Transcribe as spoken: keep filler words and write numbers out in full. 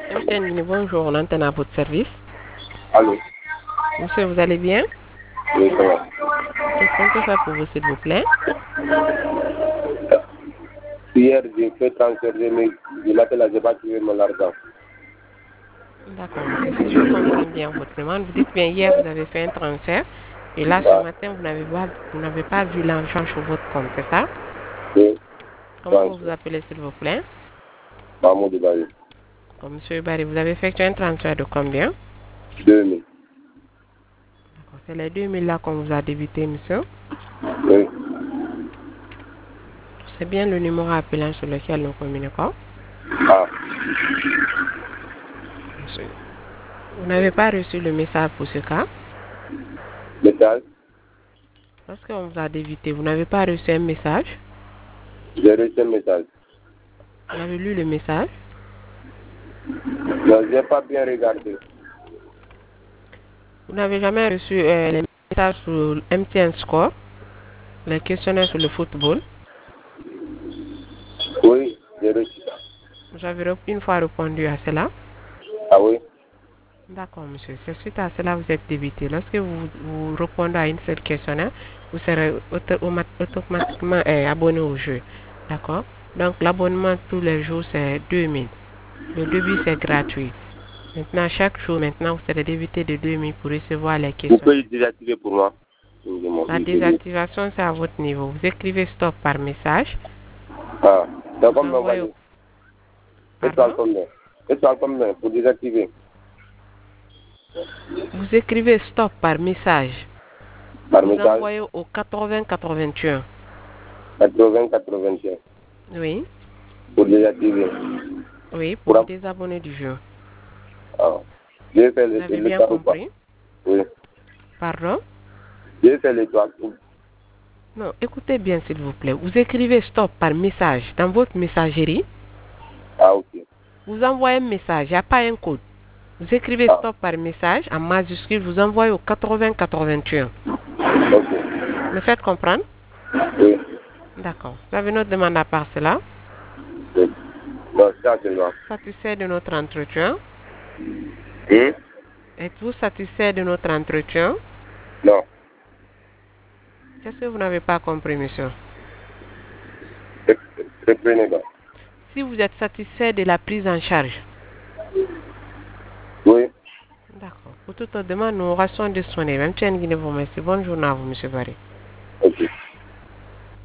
M T N Guinée, bonjour, on antenne à votre service. Allô? Monsieur, vous allez bien? Oui, ça va. Qu'est-ce qu'on peut faire pour vous, s'il vous plaît? Hier, j'ai fait transférer, mais je l'appelle là, je n'ai pas trouvé mon argent. D'accord, monsieur. Si je comprends bien votre demande, vous dites bien hier, vous avez fait un transfert. Et là, ce Ah, matin, vous n'avez pas, vous n'avez pas vu l'argent sur votre compte, c'est ça? oui, Comment vous vous transfert. appelez, s'il vous plaît? Mahmoud Ibrahim. Comme monsieur Barry, vous avez effectué un transfert de combien? deux mille. D'accord, c'est les deux mille là qu'on vous a débité, monsieur. Oui. C'est bien le numéro appelant sur lequel nous communiquons. Ah, Monsieur. Vous n'avez pas reçu le message pour ce cas? message. Parce qu'on vous a débité, vous n'avez pas reçu un message? J'ai reçu un message. Vous avez lu le message? Non, je n'ai pas bien regardé. Vous n'avez jamais reçu euh, les messages sur M T N Score, les questionnaires sur le football? Oui, j'ai reçu ça. Vous avez rep- une fois répondu à cela? Ah oui? D'accord, monsieur. C'est suite à cela que vous êtes débité. Lorsque vous, vous répondez à une seule questionnaire, vous serez auto- aumat- automatiquement euh, abonné au jeu. D'accord? Donc, l'abonnement tous les jours, c'est deux mille. Le début, c'est gratuit. Maintenant, chaque jour, maintenant, vous serez débité de deux mille pour recevoir les Vous questions. pouvez le désactiver pour moi? Je demande. La désactivation, c'est à votre niveau. Vous écrivez stop par message. Ah, c'est Vous combien, envoyez au... vas-y? Étoile Pardon? combien? Étoile combien pour désactiver? Vous écrivez stop par message. Par Vous message? envoyez au quatre-vingts quatre-vingt-un. quatre-vingts quatre-vingt-un. Oui, Pour désactiver. oui, pour Pour vous ab- désabonner du jeu. Ah. J'ai fait Vous le- avez bien l'étoile ou pas? compris? Oui. Pardon? J'ai fait l'étoile. Non, écoutez bien s'il vous plaît. Vous écrivez stop par message dans votre messagerie. Ah, ok. Vous envoyez un message, il n'y a pas un code. Vous écrivez Ah, stop par message en majuscule, vous envoyez au quatre-vingts quatre-vingt-un. ok. Me faites comprendre? Oui. D'accord. Vous avez notre demande à part cela? Oui. Non, ça, c'est non. Satisfait de notre entretien? Hum? Êtes-vous satisfait de notre entretien? Non. Qu'est-ce que vous n'avez pas compris, monsieur? Rep- Reprenez donc. Si vous êtes satisfait de la prise en charge. Oui. D'accord. Pour toute autre demande, nous restons disponibles. M T N Guinée vous remercie. Bonne journée à vous, monsieur Barry. Ok.